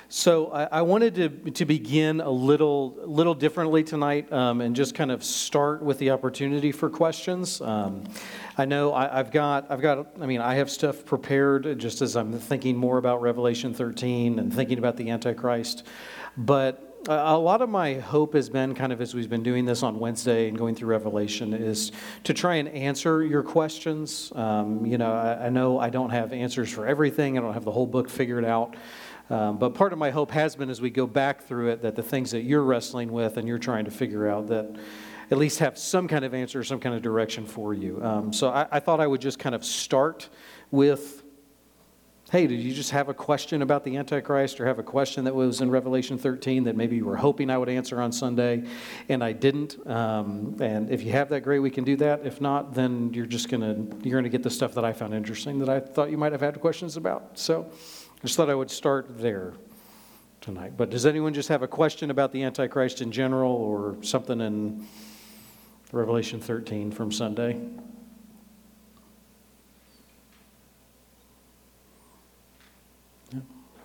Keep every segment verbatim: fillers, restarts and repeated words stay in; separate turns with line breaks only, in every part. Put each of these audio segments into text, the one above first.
So I, I wanted to to begin a little little differently tonight, um, and just kind of start with the opportunity for questions. Um, I know I, I've got I've got I mean I have stuff prepared just as I'm thinking more about Revelation thirteen and thinking about the Antichrist, but a a lot of my hope has been kind of as we've been doing this on Wednesday and going through Revelation is to try and answer your questions. Um, you know, I, I know I don't have answers for everything. I don't have the whole book figured out. Um, but part of my hope has been as we go back through it that the things that you're wrestling with and you're trying to figure out that at least have some kind of answer, some kind of direction for you. Um, so I, I thought I would just kind of start with, hey, did you just have a question about the Antichrist or have a question that was in Revelation thirteen that maybe you were hoping I would answer on Sunday and I didn't? Um, and if you have that, great, we can do that. If not, then you're just going to, you're going to get the stuff that I found interesting that I thought you might have had questions about. So I just thought I would start there tonight. But does anyone just have a question about the Antichrist in general or something in Revelation thirteen from Sunday? Yeah.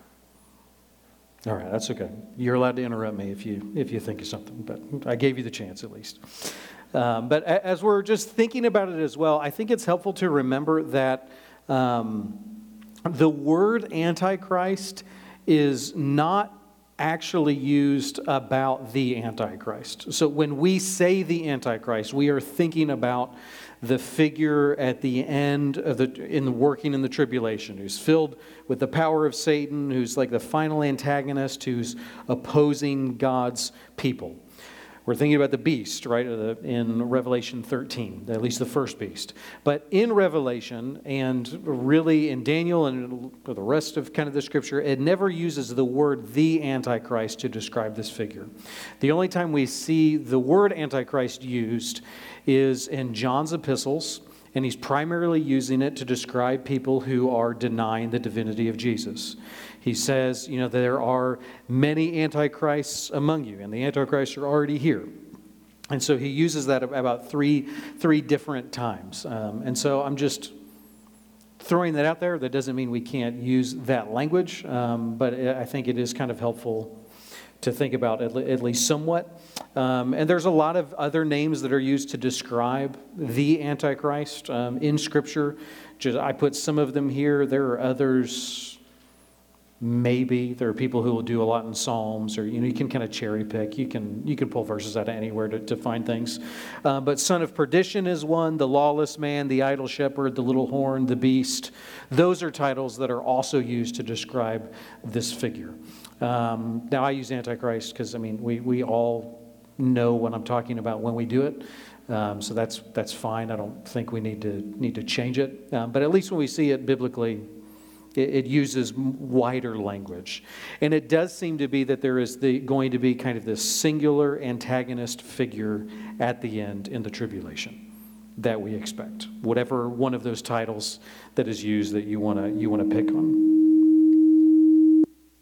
All right, that's okay. You're allowed to interrupt me if you if you think of something, but I gave you the chance at least. Um, but a- as we're just thinking about it as well, I think it's helpful to remember that um, the word Antichrist is not actually used about the Antichrist. So when we say the Antichrist, we are thinking about the figure at the end of the in the working in the tribulation, who's filled with the power of Satan, who's like the final antagonist, who's opposing God's people. We're thinking about the beast, right, in Revelation thirteen, at least the first beast. But in Revelation, and really in Daniel and the rest of kind of the scripture, it never uses the word the Antichrist to describe this figure. The only time we see the word Antichrist used is in John's epistles, and he's primarily using it to describe people who are denying the divinity of Jesus. He says, you know, there are many antichrists among you, and the antichrists are already here. And so he uses that about three three different times. Um, and so I'm just throwing that out there. That doesn't mean we can't use that language, um, but I think it is kind of helpful to think about at, le- at least somewhat. Um, and there's a lot of other names that are used to describe the Antichrist um, in Scripture. Just, I put some of them here. There are others. Maybe there are people who will do a lot in Psalms, or you know, you can kind of cherry pick. You can you can pull verses out of anywhere to, to find things. Uh, but son of perdition is one. The lawless man, the idle shepherd, the little horn, the beast. Those are titles that are also used to describe this figure. Um, now I use Antichrist because I mean we we all know what I'm talking about when we do it. Um, so that's that's fine. I don't think we need to need to change it. Um, but at least when we see it biblically, it uses wider language. And it does seem to be that there is the, going to be kind of this singular antagonist figure at the end in the tribulation that we expect. Whatever one of those titles that is used that you want to you want to pick on.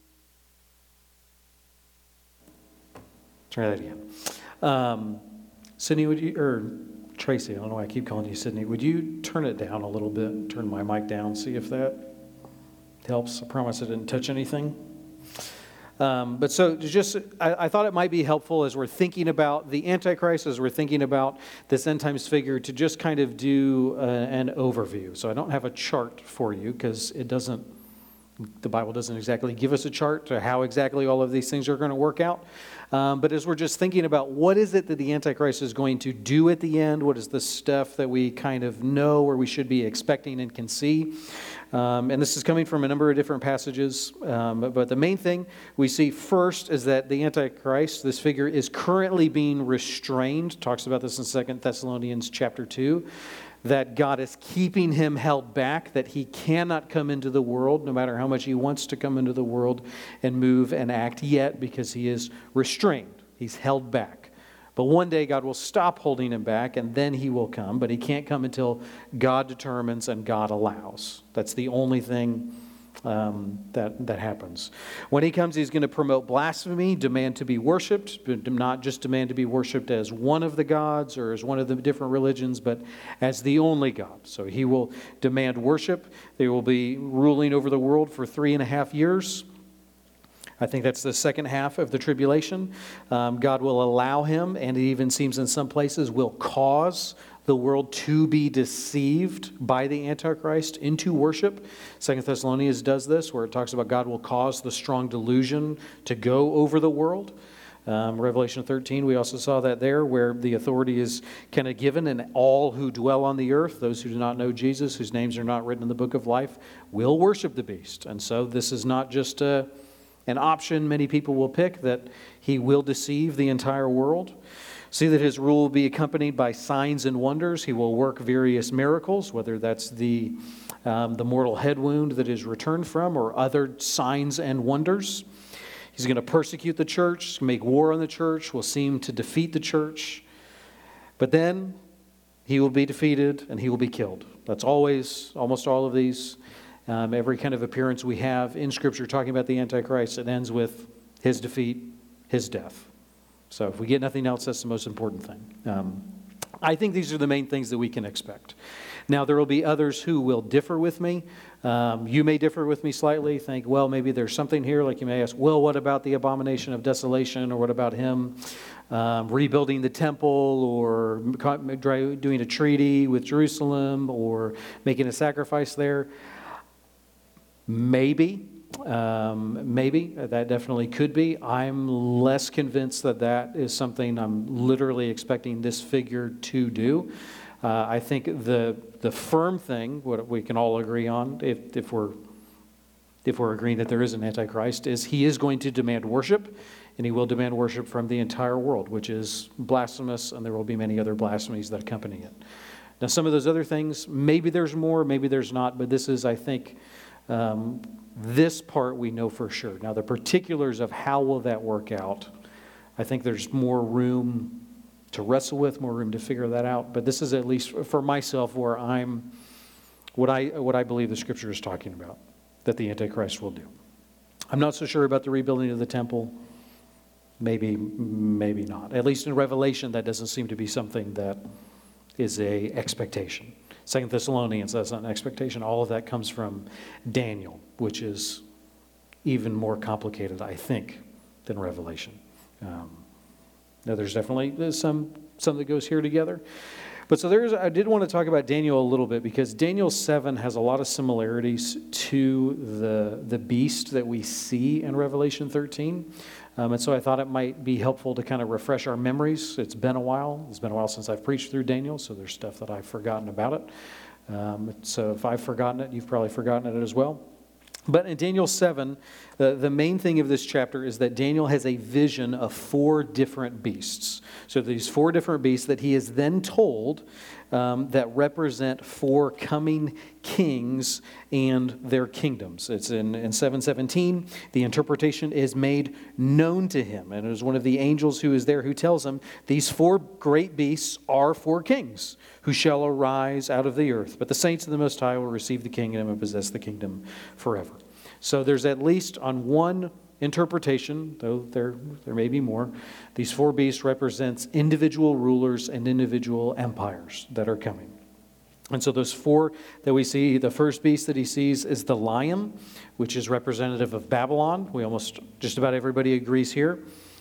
Try that again. Um, Sydney, would you, or Tracy, I don't know why I keep calling you Sydney. Would you turn it down a little bit? Turn my mic down, see if that helps. I promise I didn't touch anything. Um, but so just, I, I thought it might be helpful as we're thinking about the Antichrist, as we're thinking about this end times figure, to just kind of do uh, an overview. So I don't have a chart for you because it doesn't, the Bible doesn't exactly give us a chart to how exactly all of these things are going to work out. Um, but as we're just thinking about what is it that the Antichrist is going to do at the end, what is the stuff that we kind of know or we should be expecting and can see. Um, and this is coming from a number of different passages. Um, but, but the main thing we see first is that the Antichrist, this figure, is currently being restrained. Talks about this in Second Thessalonians chapter two. That God is keeping him held back, that he cannot come into the world, no matter how much he wants to come into the world and move and act yet, because he is restrained. He's held back. But one day God will stop holding him back, and then he will come. But he can't come until God determines and God allows. That's the only thing um, that, that happens. When he comes, he's going to promote blasphemy, demand to be worshipped, but not just demand to be worshipped as one of the gods or as one of the different religions, but as the only God. So he will demand worship. They will be ruling over the world for three and a half years. I think that's the second half of the tribulation. Um, God will allow him, and it even seems in some places will cause the world to be deceived by the Antichrist into worship. Second Thessalonians does this, where it talks about God will cause the strong delusion to go over the world. Um, Revelation thirteen, we also saw that there, where the authority is kind of given, and all who dwell on the earth, those who do not know Jesus, whose names are not written in the book of life, will worship the beast. And so this is not just a, an option many people will pick, that he will deceive the entire world. See that his rule will be accompanied by signs and wonders. He will work various miracles, whether that's the, um, the mortal head wound that is returned from, or other signs and wonders. He's going to persecute the church, make war on the church, will seem to defeat the church. But then he will be defeated and he will be killed. That's always, almost all of these, um, every kind of appearance we have in Scripture talking about the Antichrist, it ends with his defeat, his death. So if we get nothing else, that's the most important thing. Um, I think these are the main things that we can expect. Now, there will be others who will differ with me. Um, you may differ with me slightly, think, well, maybe there's something here. Like you may ask, well, what about the abomination of desolation? Or what about him um, rebuilding the temple, or doing a treaty with Jerusalem, or making a sacrifice there? Maybe. Um, maybe. That definitely could be. I'm less convinced that that is something I'm literally expecting this figure to do. Uh, I think the the firm thing, what we can all agree on, if if we're if we're agreeing that there is an Antichrist, is he is going to demand worship, and he will demand worship from the entire world, which is blasphemous, and there will be many other blasphemies that accompany it. Now, some of those other things, maybe there's more, maybe there's not, but this is, I think, um, this part we know for sure. Now, the particulars of how will that work out, I think there's more room to wrestle with, more room to figure that out. But this is, at least for myself, where I'm, what I what I believe the Scripture is talking about, that the Antichrist will do. I'm not so sure about the rebuilding of the temple. Maybe, maybe not. At least in Revelation, that doesn't seem to be something that is a expectation. Second Thessalonians, that's not an expectation. All of that comes from Daniel, which is even more complicated, I think, than Revelation. Um, now, there's definitely some some that goes here together. But so there's, I did want to talk about Daniel a little bit, because Daniel seven has a lot of similarities to the, the beast that we see in Revelation thirteen. Um, and so I thought it might be helpful to kind of refresh our memories. It's been a while. It's been a while since I've preached through Daniel, so there's stuff that I've forgotten about it. Um, so if I've forgotten it, you've probably forgotten it as well. But in Daniel seven, the, the main thing of this chapter is that Daniel has a vision of four different beasts. So these four different beasts that he is then told um, that represent four coming kings and their kingdoms. It's in, in seven seventeen. The interpretation is made known to him. And it is one of the angels who is there who tells him, these four great beasts are four kings who shall arise out of the earth. But the saints of the Most High will receive the kingdom and possess the kingdom forever. So there's at least on one interpretation, though there, there may be more, these four beasts represents individual rulers and individual empires that are coming. And so those four that we see, the first beast that he sees is the lion, which is representative of Babylon. We almost, just about everybody agrees here.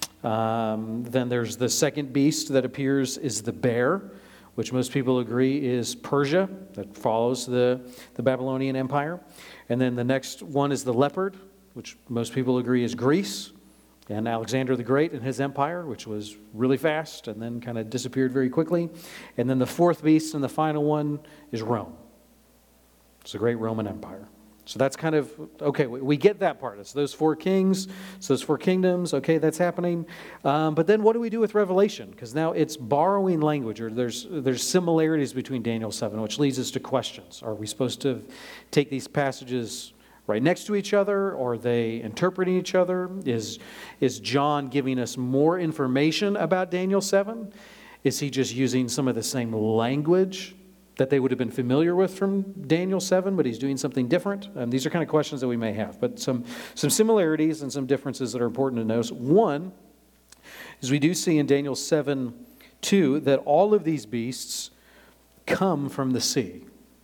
Um, then there's the second beast that appears is the bear, which most people agree is Persia, that follows the, the Babylonian Empire. And then the next one is the leopard, which most people agree is Greece, and Alexander the Great and his empire, which was really fast and then kind of disappeared very quickly. And then the fourth beast and the final one is Rome. It's the great Roman Empire. So that's kind of, okay, we, we get that part. It's those four kings, it's those four kingdoms, okay, that's happening. Um, but then what do we do with Revelation? Because now it's borrowing language, or there's there's similarities between Daniel seven, which leads us to questions. Are we supposed to take these passages right next to each other? Or are they interpreting each other? Is, is John giving us more information about Daniel seven? Is he just using some of the same language that they would have been familiar with from Daniel seven, but he's doing something different? Um, these are kind of questions that we may have, but some, some similarities and some differences that are important to notice. One is we do see in Daniel seven two that all of these beasts come from the sea.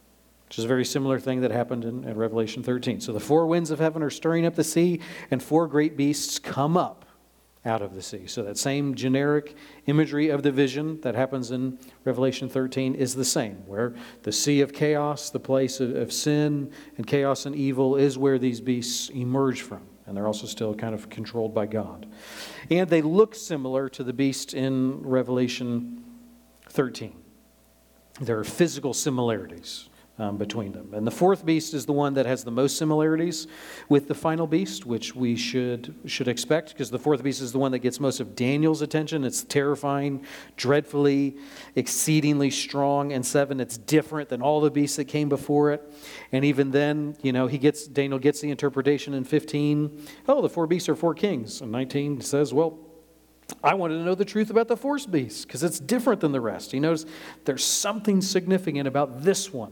which is a very similar thing that happened in, in Revelation thirteen. So the four winds of heaven are stirring up the sea, and four great beasts come up out of the sea. So that same generic imagery of the vision that happens in Revelation thirteen is the same, where the sea of chaos, the place of, of sin and chaos and evil, is where these beasts emerge from. And they're also still kind of controlled by God. And they look similar to the beast in Revelation thirteen. There are physical similarities um, between them. And the fourth beast is the one that has the most similarities with the final beast, which we should should expect, because the fourth beast is the one that gets most of Daniel's attention. It's terrifying, dreadfully, exceedingly strong. And seven, it's different than all the beasts that came before it. And even then, you know, he gets Daniel gets the interpretation in fifteen. Oh, the four beasts are four kings. And nineteen says, well, I wanted to know the truth about the fourth beast because it's different than the rest. He knows there's something significant about this one.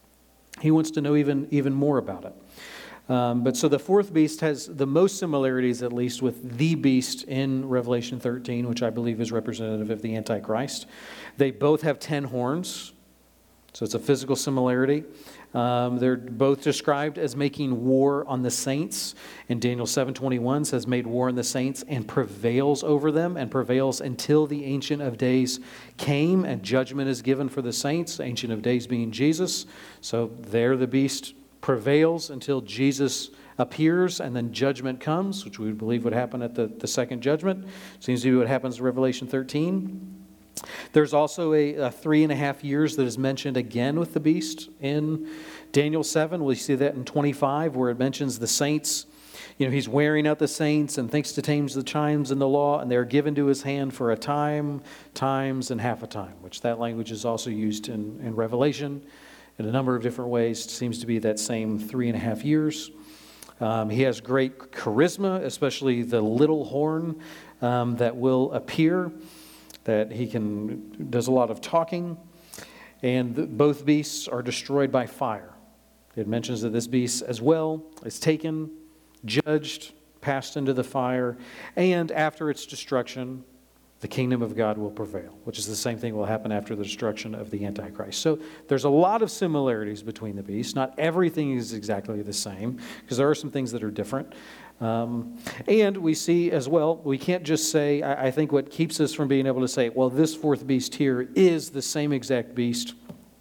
He wants to know even, even more about it. Um, but so the fourth beast has the most similarities, at least, with the beast in Revelation thirteen, which I believe is representative of the Antichrist. They both have ten horns, so it's a physical similarity. Um, they're both described as making war on the saints. In Daniel seven twenty-one says, made war on the saints and prevails over them, and prevails until the Ancient of Days came, and judgment is given for the saints, Ancient of Days being Jesus. So there the beast prevails until Jesus appears, and then judgment comes, which we would believe would happen at the, the second judgment. Seems to be what happens in Revelation thirteen. There's also a, a three and a half years that is mentioned again with the beast in Daniel seven. We see that in twenty-five, where it mentions the saints. You know, he's wearing out the saints and thinks to change the chimes in the law, and they are given to his hand for a time, times, and half a time, which that language is also used in, in Revelation in a number of different ways. It seems to be that same three and a half years. Um, he has great charisma, especially the little horn um, that will appear. That he can does a lot of talking, and the, both beasts are destroyed by fire. It mentions that this beast as well is taken, judged, passed into the fire, and after its destruction, the kingdom of God will prevail, which is the same thing will happen after the destruction of the Antichrist. So there's a lot of similarities between the beasts. Not everything is exactly the same, because there are some things that are different. Um, and we see as well, we can't just say, I, I think what keeps us from being able to say, well, this fourth beast here is the same exact beast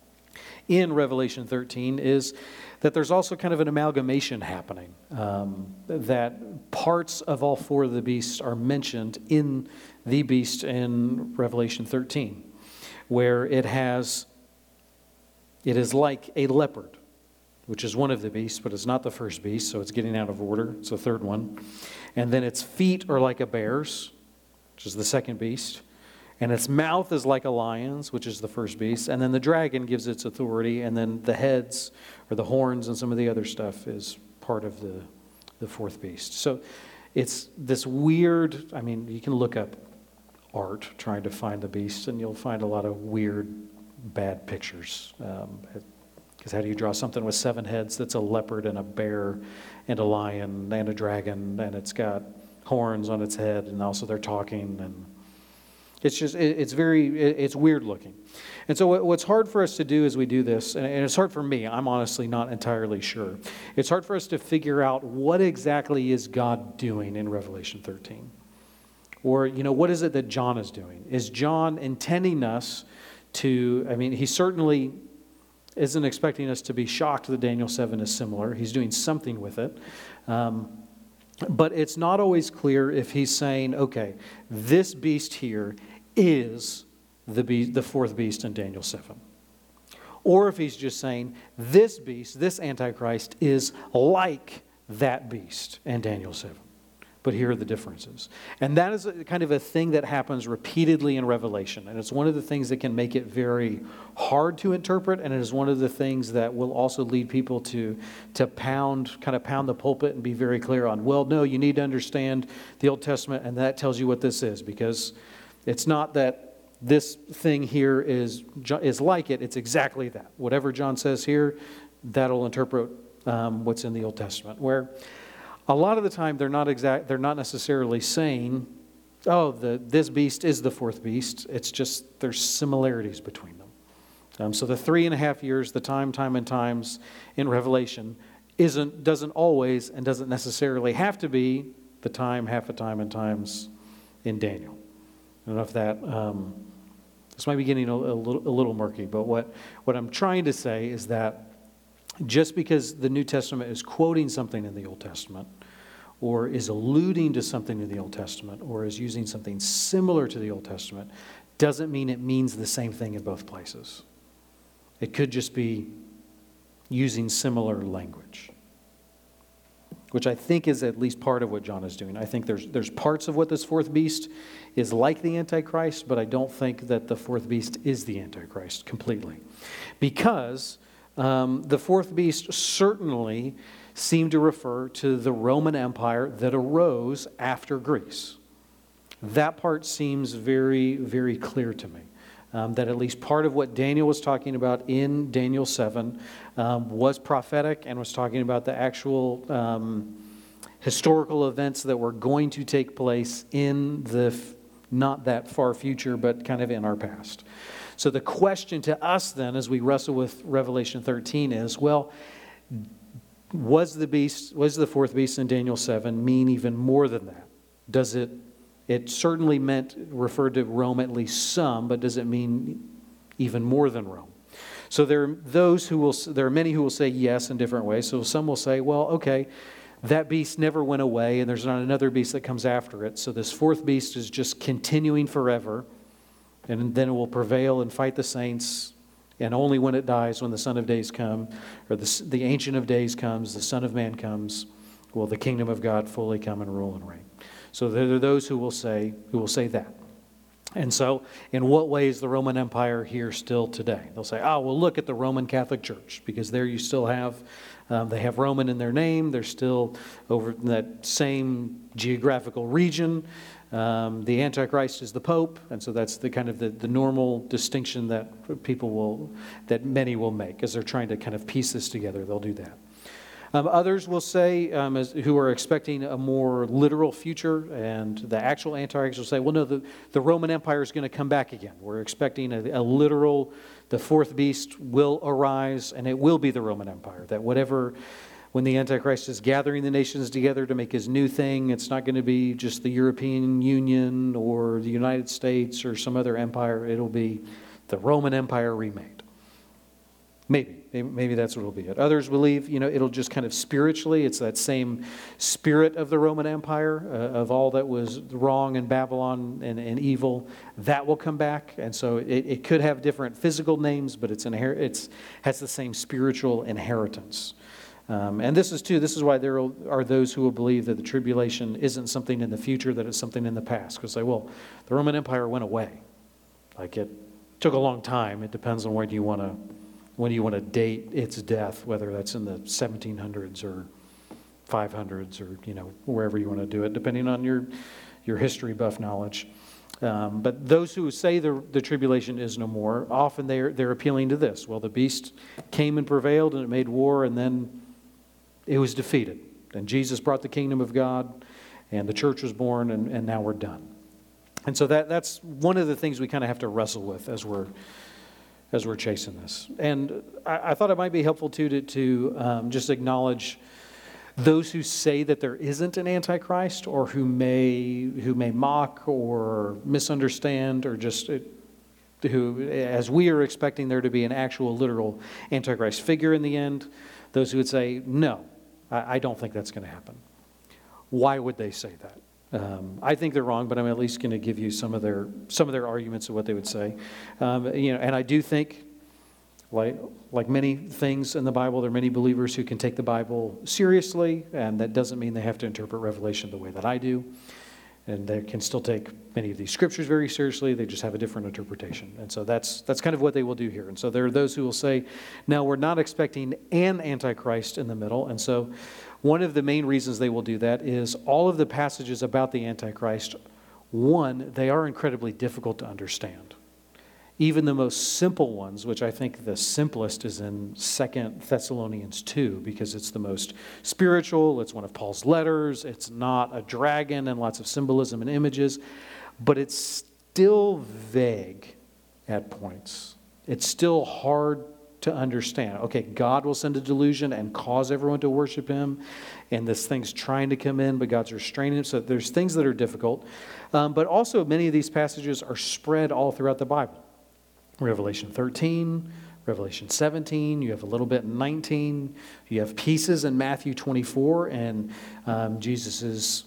in Revelation thirteen, is that there's also kind of an amalgamation happening. Um, that parts of all four of the beasts are mentioned in the beast in Revelation thirteen, where it has, it is like a leopard, which is one of the beasts, but it's not the first beast, so it's getting out of order. It's the third one. And then its feet are like a bear's, which is the second beast. And its mouth is like a lion's, which is the first beast. And then the dragon gives its authority, and then the heads or the horns and some of the other stuff is part of the, the fourth beast. So it's this weird, I mean, you can look up art trying to find the beast, and you'll find a lot of weird, bad pictures. Um, Because how do you draw something with seven heads that's a leopard and a bear and a lion and a dragon, and it's got horns on its head, and also they're talking, and it's just, it's very, it's weird looking. And so what's hard for us to do as we do this, and it's hard for me, I'm honestly not entirely sure. It's hard for us to figure out what exactly is God doing in Revelation thirteen. Or, you know, what is it that John is doing? Is John intending us to, I mean, he certainly isn't expecting us to be shocked that Daniel seven is similar. He's doing something with it. Um, but it's not always clear if he's saying, okay, this beast here is the beast, the fourth beast in Daniel seven. Or if he's just saying, this beast, this Antichrist, is like that beast in Daniel seven. But here are the differences. And that is a, kind of a thing that happens repeatedly in Revelation. And it's one of the things that can make it very hard to interpret. And it is one of the things that will also lead people to, to pound, kind of pound the pulpit and be very clear on, well, no, you need to understand the Old Testament, and that tells you what this is. Because it's not that this thing here is, is like it. It's exactly that. Whatever John says here, that'll interpret um, what's in the Old Testament. Where a lot of the time, they're not exact. They're not necessarily saying, "Oh, the this beast is the fourth beast." It's just there's similarities between them, Um, so the three and a half years, the time, time, and times in Revelation, isn't doesn't always and doesn't necessarily have to be the time, half a time, and times in Daniel. I don't know if that, um, this might be getting a, a, little, a little murky, but what, what I'm trying to say is that just because the New Testament is quoting something in the Old Testament, or is alluding to something in the Old Testament, or is using something similar to the Old Testament, doesn't mean it means the same thing in both places. It could just be using similar language, which I think is at least part of what John is doing. I think there's there's parts of what this fourth beast is like the Antichrist, but I don't think that the fourth beast is the Antichrist completely. Because um, the fourth beast certainly seemed to refer to the Roman Empire that arose after Greece. That part seems very, very clear to me. Um, that at least part of what Daniel was talking about in Daniel seven um, was prophetic and was talking about the actual um, historical events that were going to take place in the f- not that far future, but kind of in our past. So the question to us then, as we wrestle with Revelation thirteen, is, well, was the beast, was the fourth beast in Daniel seven mean even more than that? Does it? It certainly meant, referred to Rome at least some, but does it mean even more than Rome? So there are those who will, there are many who will say yes in different ways. So some will say, well, okay, that beast never went away, and there's not another beast that comes after it. So this fourth beast is just continuing forever, and then it will prevail and fight the saints. And only when it dies, when the Son of Days come, or the, the Ancient of Days comes, the Son of Man comes, will the kingdom of God fully come and rule and reign. So there are those who will say, who will say that. And so, in what way is the Roman Empire here still today? They'll say, oh, well, look at the Roman Catholic Church, because there you still have, um, they have Roman in their name. They're still over in that same geographical region. Um, the Antichrist is the Pope, and so that's the kind of the, the normal distinction that people will, that many will make as they're trying to kind of piece this together. They'll do that. Um, others will say, um, as, who are expecting a more literal future, and the actual Antichrist will say, well, no, the, the Roman Empire is going to come back again. We're expecting a, a literal, the fourth beast will arise, and it will be the Roman Empire. That whatever, when the Antichrist is gathering the nations together to make his new thing, it's not going to be just the European Union or the United States or some other empire. It'll be the Roman Empire remade. Maybe. Maybe that's what it'll be. Others believe, you know, it'll just kind of spiritually, it's that same spirit of the Roman Empire, uh, of all that was wrong in Babylon and, and evil, that will come back. And so it, it could have different physical names, but it's inher- it's has the same spiritual inheritance. Um, and this is too, this is why there are those who will believe that the tribulation isn't something in the future, that it's something in the past. Because they, well, the Roman Empire went away. Like it took a long time. It depends on when you want to when you want to date its death, whether that's in the seventeen hundreds or five hundreds or, you know, wherever you want to do it, depending on your your history buff knowledge. Um, but those who say the, the tribulation is no more, often they're, they're appealing to this. Well, the beast came and prevailed and it made war, and then it was defeated. And Jesus brought the kingdom of God, and the church was born, and, and now we're done. And so that that's one of the things we kind of have to wrestle with as we're as we're chasing this. And I, I thought it might be helpful too to, to um, just acknowledge those who say that there isn't an Antichrist, or who may who may mock or misunderstand, or just uh, who, as we are expecting there to be an actual literal Antichrist figure in the end, those who would say, no, I, I don't think that's going to happen. Why would they say that? Um, I think they're wrong, but I'm at least going to give you some of their some of their arguments of what they would say. Um, you know, and I do think, like like many things in the Bible, there are many believers who can take the Bible seriously, and that doesn't mean they have to interpret Revelation the way that I do. And they can still take many of these scriptures very seriously. They just have a different interpretation. And so that's that's kind of what they will do here. And so there are those who will say, no, we're not expecting an Antichrist in the middle. And so one of the main reasons they will do that is all of the passages about the Antichrist, one, they are incredibly difficult to understand. Even the most simple ones, which I think the simplest is in Second Thessalonians two, because it's the most spiritual, it's one of Paul's letters, it's not a dragon and lots of symbolism and images, but it's still vague at points. it's still hard to understand. Okay, God will send a delusion and cause everyone to worship him, and this thing's trying to come in, but God's restraining him. So there's things that are difficult. Um, but also, many of these passages are spread all throughout the Bible. Revelation thirteen, Revelation seventeen, you have a little bit in nineteen, you have pieces in Matthew twenty-four and um, Jesus's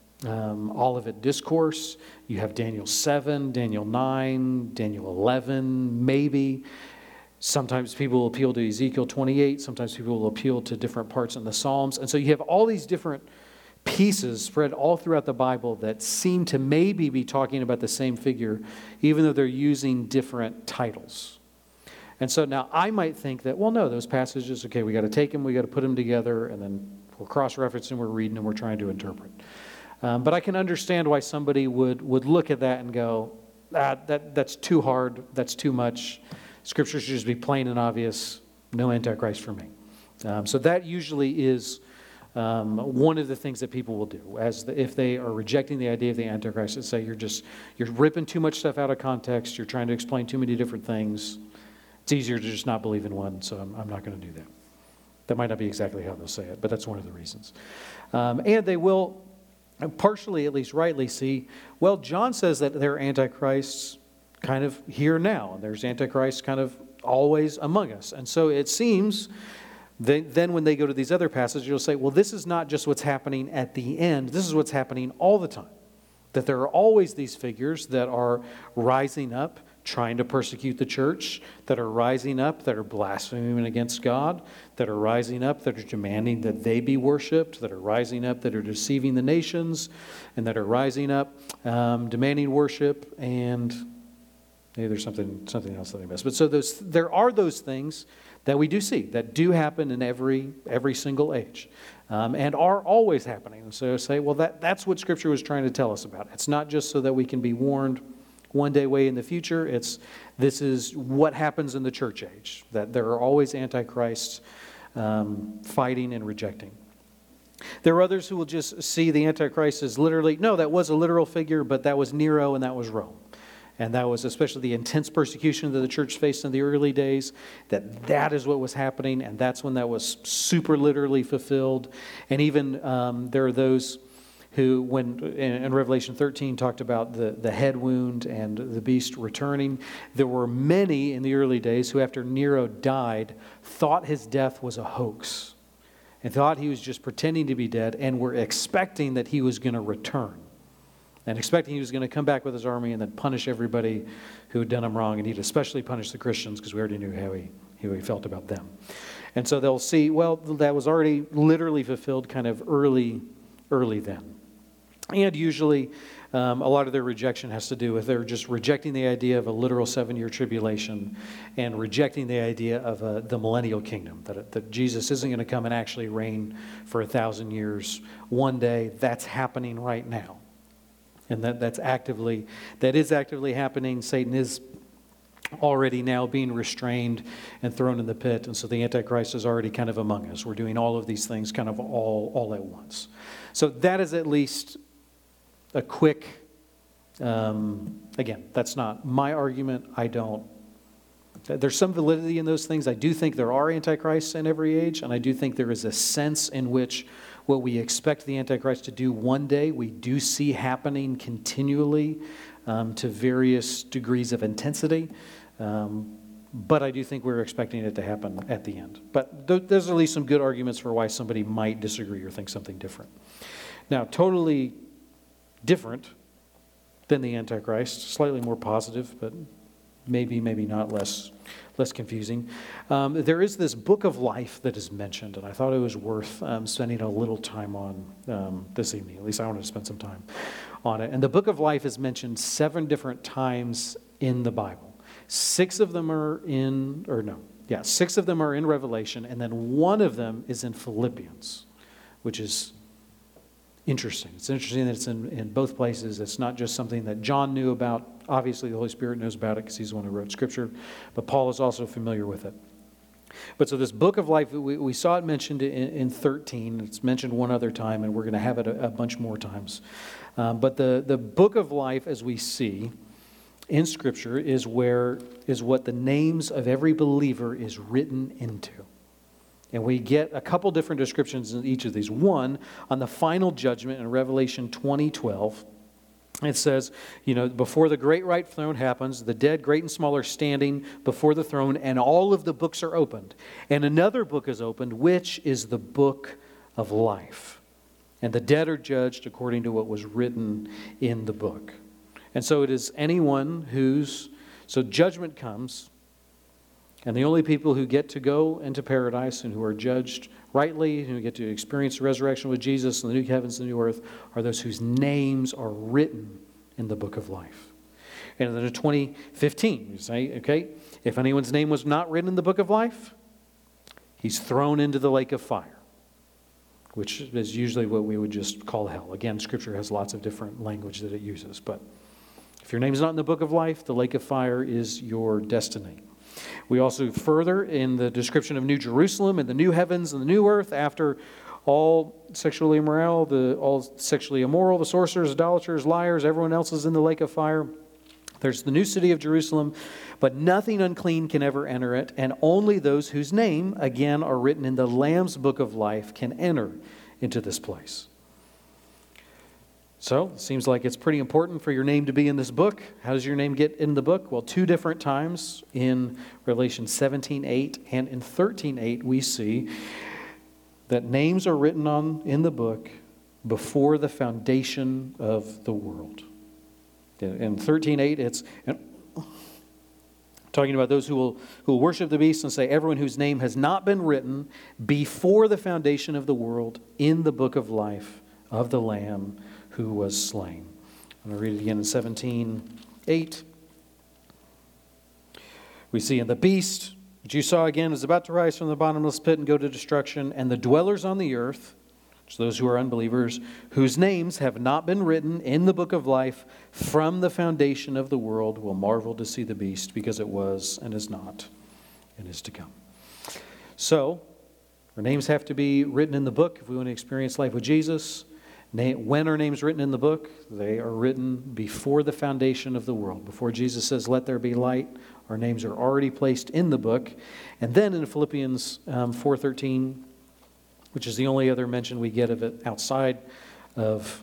um, Olivet Discourse. You have Daniel seven, Daniel nine, Daniel eleven, maybe. Sometimes people will appeal to Ezekiel twenty-eight. Sometimes people will appeal to different parts in the Psalms. And so you have all these different pieces spread all throughout the Bible that seem to maybe be talking about the same figure, even though they're using different titles. And so now I might think that, well, no, those passages, okay, we got to take them, we got to put them together, and then we're cross-referencing, we're reading, and we're trying to interpret. Um, but I can understand why somebody would, would look at that and go, ah, that, that's too hard, that's too much. Scripture should just be plain and obvious, no Antichrist for me. Um, so that usually is um, one of the things that people will do, as the, if they are rejecting the idea of the Antichrist, and say you're just you're ripping too much stuff out of context, you're trying to explain too many different things. It's easier to just not believe in one, so I'm, I'm not going to do that. That might not be exactly how they'll say it, but that's one of the reasons. Um, and they will, partially at least rightly, see, well, John says that there are antichrists kind of here now, and there's antichrist kind of always among us. And so it seems they, then when they go to these other passages, you'll say, well, this is not just what's happening at the end. This is what's happening all the time. That there are always these figures that are rising up, trying to persecute the church, that are rising up, that are blaspheming against God, that are rising up, that are demanding that they be worshipped, that are rising up, that are deceiving the nations, and that are rising up, um, demanding worship, and maybe there's something something else that I missed. But so those there are those things that we do see that do happen in every every single age, um, and are always happening. And so I say, well, that that's what Scripture was trying to tell us about. It's not just so that we can be warned one day way in the future. It's this is what happens in the church age, that there are always antichrists um, fighting and rejecting. There are others who will just see the Antichrist as literally, no, that was a literal figure, but that was Nero and that was Rome. And that was especially the intense persecution that the church faced in the early days, that that is what was happening, and that's when that was super literally fulfilled. And even um, there are those who, when in, in Revelation thirteen, talked about the, the head wound and the beast returning. There were many in the early days who, after Nero died, thought his death was a hoax and thought he was just pretending to be dead and were expecting that he was going to return. And expecting he was going to come back with his army and then punish everybody who had done him wrong. And he'd especially punish the Christians because we already knew how he, how he felt about them. And so they'll see, well, that was already literally fulfilled kind of early, early then. And usually um, a lot of their rejection has to do with they're just rejecting the idea of a literal seven-year tribulation and rejecting the idea of a, the millennial kingdom, that, that Jesus isn't going to come and actually reign for a thousand years one day. That's happening right now. And that, that's actively, that is actively happening. Satan is already now being restrained and thrown in the pit. And so the Antichrist is already kind of among us. We're doing all of these things kind of all, all at once. So that is at least a quick, um, again, that's not my argument. I don't, there's some validity in those things. I do think there are Antichrists in every age. And I do think there is a sense in which what we expect the Antichrist to do one day, we do see happening continually um, to various degrees of intensity. Um, but I do think we're expecting it to happen at the end. But th- there's at least some good arguments for why somebody might disagree or think something different. Now, totally different than the Antichrist, slightly more positive, but maybe, maybe not less less confusing. Um, there is this book of life that is mentioned, and I thought it was worth um, spending a little time on um, this evening. At least I wanted to spend some time on it. And the book of life is mentioned seven different times in the Bible. Six of them are in, or no, yeah, six of them are in Revelation, and then one of them is in Philippians, which is interesting. It's interesting that it's in, in both places. It's not just something that John knew about. Obviously, the Holy Spirit knows about it because he's the one who wrote Scripture, but Paul is also familiar with it. But so this book of life, we, we saw it mentioned in, in thirteen. It's mentioned one other time, and we're going to have it a, a bunch more times. Um, but the, the book of life, as we see, in Scripture is where is what the names of every believer is written into. And we get a couple different descriptions in each of these. One, on the final judgment in Revelation twenty twelve, it says, you know, before the great white throne happens, the dead, great and small, are standing before the throne, and all of the books are opened. And another book is opened, which is the book of life. And the dead are judged according to what was written in the book. And so it is anyone who's, so judgment comes, and the only people who get to go into paradise and who are judged rightly, who get to experience the resurrection with Jesus and the new heavens and the new earth, are those whose names are written in the book of life. And then in twenty fifteen, you say, okay, if anyone's name was not written in the book of life, he's thrown into the lake of fire, which is usually what we would just call hell. Again, Scripture has lots of different language that it uses, but if your name's not in the book of life, the lake of fire is your destiny. We also further in the description of New Jerusalem and the new heavens and the new earth, after all sexually immoral, the all sexually immoral, the sorcerers, idolaters, liars, everyone else is in the lake of fire. There's the new city of Jerusalem, but nothing unclean can ever enter it, and only those whose name, again, are written in the Lamb's book of life can enter into this place. So, it seems like it's pretty important for your name to be in this book. How does your name get in the book? Well, two different times in Revelation seventeen eight and in thirteen eight, we see that names are written on in the book before the foundation of the world. In thirteen eight, it's talking about those who will, who will worship the beast and say, everyone whose name has not been written before the foundation of the world in the book of life of the Lamb who was slain. I'm going to read it again in seventeen eight. We see, and the beast, which you saw again, is about to rise from the bottomless pit and go to destruction, and the dwellers on the earth, which those who are unbelievers, whose names have not been written in the book of life from the foundation of the world, will marvel to see the beast, because it was and is not and is to come. So, our names have to be written in the book if we want to experience life with Jesus. When are names written in the book? They are written before the foundation of the world. Before Jesus says, let there be light, our names are already placed in the book. And then in Philippians um, four thirteen, which is the only other mention we get of it outside of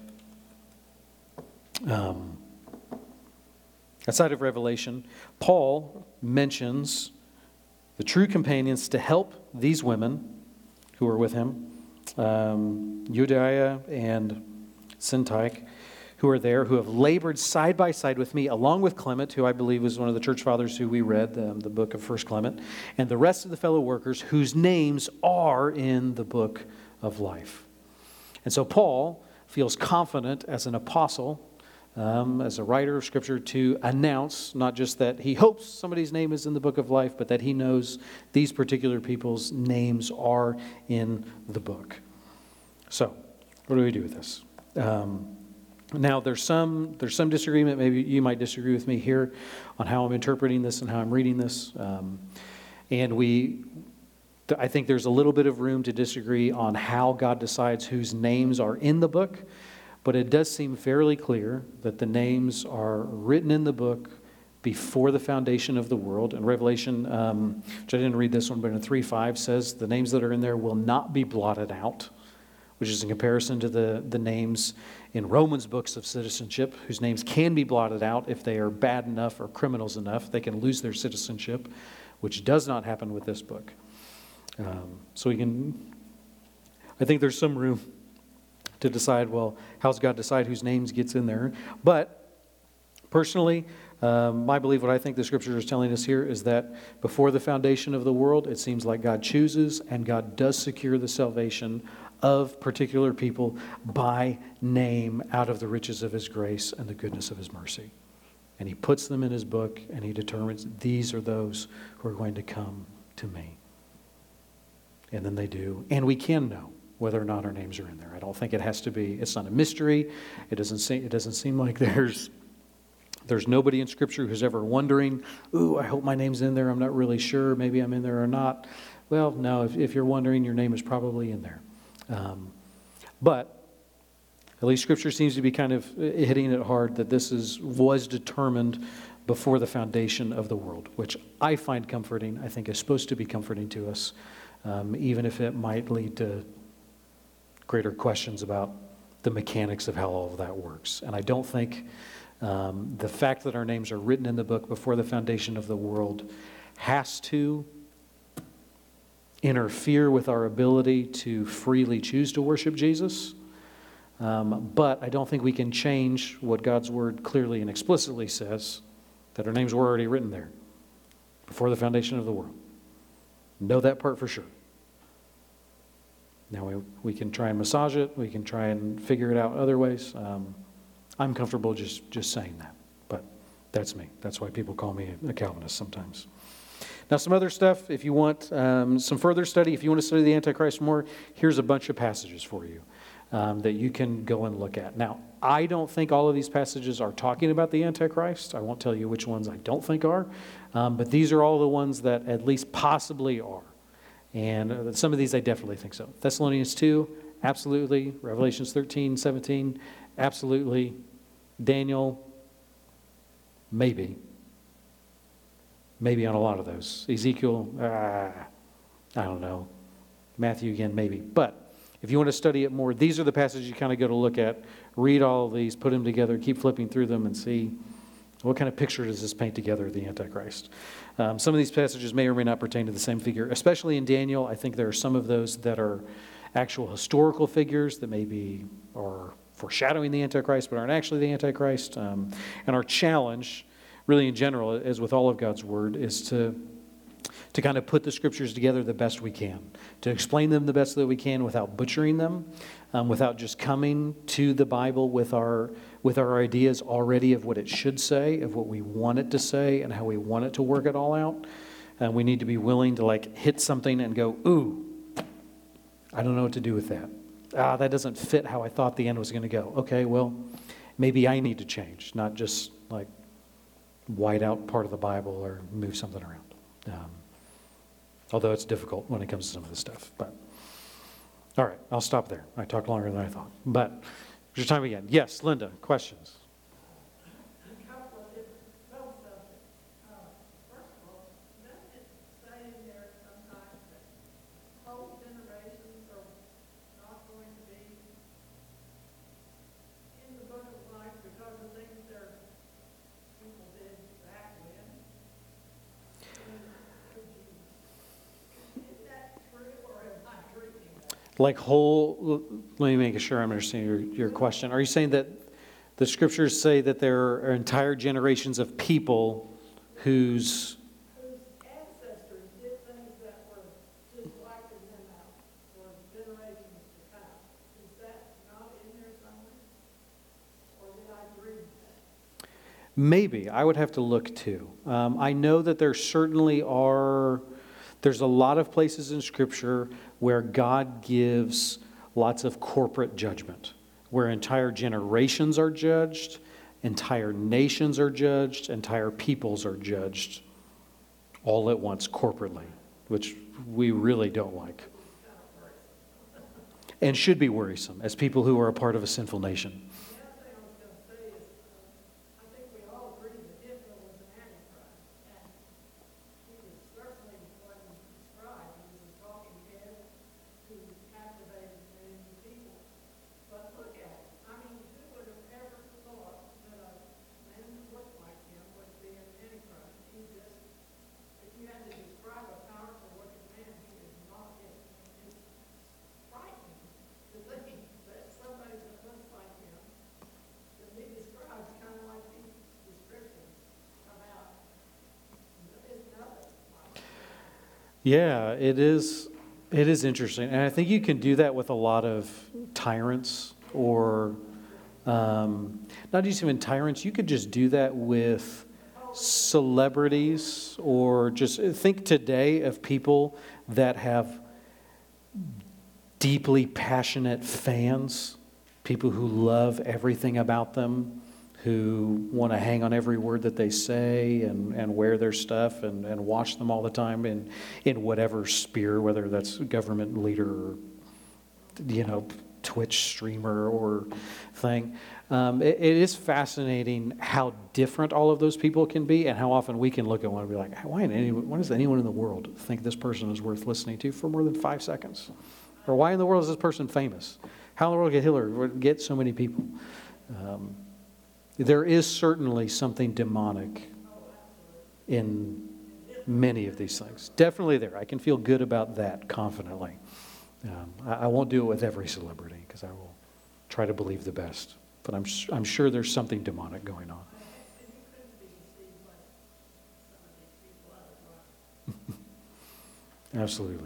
um, outside of Revelation, Paul mentions the true companions to help these women who are with him, um, Euodia and Syntyche, who are there, who have labored side by side with me, along with Clement, who I believe was one of the church fathers who we read, um, the book of First Clement, and the rest of the fellow workers whose names are in the book of life. And so Paul feels confident as an apostle, um, as a writer of Scripture, to announce not just that he hopes somebody's name is in the book of life, but that he knows these particular people's names are in the book. So, what do we do with this? Um, now, there's some there's some disagreement. Maybe you might disagree with me here on how I'm interpreting this and how I'm reading this. Um, and we, I think there's a little bit of room to disagree on how God decides whose names are in the book. But it does seem fairly clear that the names are written in the book before the foundation of the world. And Revelation, um, which I didn't read this one, but in three five says the names that are in there will not be blotted out, which is in comparison to the, the names in Romans books of citizenship, whose names can be blotted out if they are bad enough or criminals enough. They can lose their citizenship, which does not happen with this book. Um, so we can, I think there's some room to decide, well, how's God decide whose names gets in there? But personally, um, I believe what I think the Scripture is telling us here is that before the foundation of the world, it seems like God chooses and God does secure the salvation of particular people by name out of the riches of His grace and the goodness of His mercy. And He puts them in His book and He determines these are those who are going to come to me. And then they do. And we can know whether or not our names are in there. I don't think it has to be, it's not a mystery. It doesn't seem, it doesn't seem like there's there's nobody in Scripture who's ever wondering, ooh, I hope my name's in there. I'm not really sure. Maybe I'm in there or not. Well, no, if, if you're wondering, your name is probably in there. Um, but at least Scripture seems to be kind of hitting it hard that this is was determined before the foundation of the world, which I find comforting, I think is supposed to be comforting to us, um, even if it might lead to greater questions about the mechanics of how all of that works. And I don't think um, the fact that our names are written in the book before the foundation of the world has to interfere with our ability to freely choose to worship Jesus. Um, but I don't think we can change what God's word clearly and explicitly says, that our names were already written there before the foundation of the world. Know that part for sure. Now we, we can try and massage it. We can try and figure it out other ways. Um, I'm comfortable just, just saying that. But that's me. That's why people call me a Calvinist sometimes. Now some other stuff, if you want um, some further study, if you want to study the Antichrist more, here's a bunch of passages for you um, that you can go and look at. Now, I don't think all of these passages are talking about the Antichrist. I won't tell you which ones I don't think are. Um, but these are all the ones that at least possibly are. And uh, some of these I definitely think so. Thessalonians two, absolutely. Revelations thirteen, seventeen, absolutely. Daniel, maybe. Maybe on a lot of those. Ezekiel, ah, I don't know. Matthew again, maybe. But if you want to study it more, these are the passages you kind of go to look at. Read all of these, put them together, keep flipping through them and see what kind of picture does this paint together of the Antichrist. Um, some of these passages may or may not pertain to the same figure, especially in Daniel. I think there are some of those that are actual historical figures that maybe are foreshadowing the Antichrist but aren't actually the Antichrist. Um, and our challenge, really in general, as with all of God's Word, is to to kind of put the Scriptures together the best we can, to explain them the best that we can without butchering them, um, without just coming to the Bible with our with our ideas already of what it should say, of what we want it to say, and how we want it to work it all out. And we need to be willing to like hit something and go, ooh, I don't know what to do with that. Ah, that doesn't fit how I thought the end was going to go. Okay, well, maybe I need to change, not just like white out part of the Bible or move something around. Um, although it's difficult when it comes to some of this stuff. But all right, I'll stop there. I talked longer than I thought. But it's your time again. Yes, Linda, questions? Like whole, let me make sure I'm understanding your, your question. Are you saying that the Scriptures say that there are entire generations of people whose
whose ancestors did things that were just like them out for generations to come? Is that not in there somewhere? Or did I dream that?
Maybe. I would have to look too. Um, I know that there certainly are, there's a lot of places in Scripture where God gives lots of corporate judgment, where entire generations are judged, entire nations are judged, entire peoples are judged all at once corporately, which we really don't like. And should be worrisome as people who are a part of a sinful nation.
The other thing I was going to say is, uh, I think we all agree that Hitler was an antichrist, and he was certainly wasn't described. He was a talking head who captivated millions of people. But look at it. I mean, who would have ever thought that a man that looked like him would be an antichrist? He just, if you had to describe a powerful looking man, he is not it. It's frightening to think that somebody that looks like him could be described kind of like these descriptions about his brother.
Yeah, it is. It is interesting, and I think you can do that with a lot of tyrants, or um, not just even tyrants. You could just do that with celebrities, or just think today of people that have deeply passionate fans, people who love everything about them, who want to hang on every word that they say and, and wear their stuff and, and watch them all the time in, in whatever sphere, whether that's government leader or, you know, Twitch streamer or thing. Um, it, it is fascinating how different all of those people can be, and how often we can look at one and be like, why, in any, why does anyone in the world think this person is worth listening to for more than five seconds? Or why in the world is this person famous? How in the world did Hitler get so many people? Um, there is certainly something demonic in many of these things. Definitely there. I can feel good about that confidently. Um, I, I won't do it with every celebrity because I will try to believe the best. But I'm, I'm sure there's something demonic going on. Absolutely.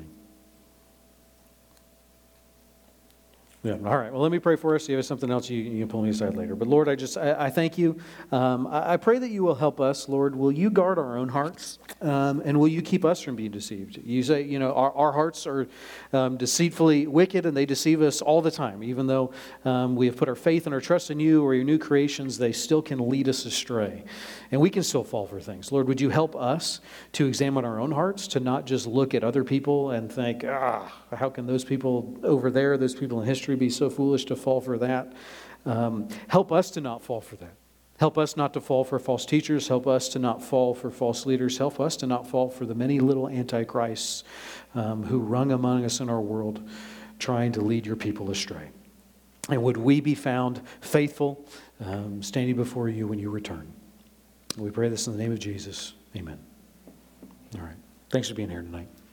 Yeah. All right. Well, let me pray for us. If you have something else, you, you can pull me aside later. But Lord, I just, I, I thank you. Um, I, I pray that you will help us, Lord. Will you guard our own hearts? Um, and will you keep us from being deceived? You say, you know, our, our hearts are um, deceitfully wicked, and they deceive us all the time. Even though um, we have put our faith and our trust in you or your new creations, they still can lead us astray. And we can still fall for things. Lord, would you help us to examine our own hearts, to not just look at other people and think, ah, how can those people over there, those people in history be so foolish to fall for that? Um, help us to not fall for that. Help us not to fall for false teachers. Help us to not fall for false leaders. Help us to not fall for the many little antichrists um, who run among us in our world, trying to lead your people astray. And would we be found faithful, um, standing before you when you return? We pray this in the name of Jesus. Amen. All right. Thanks for being here tonight.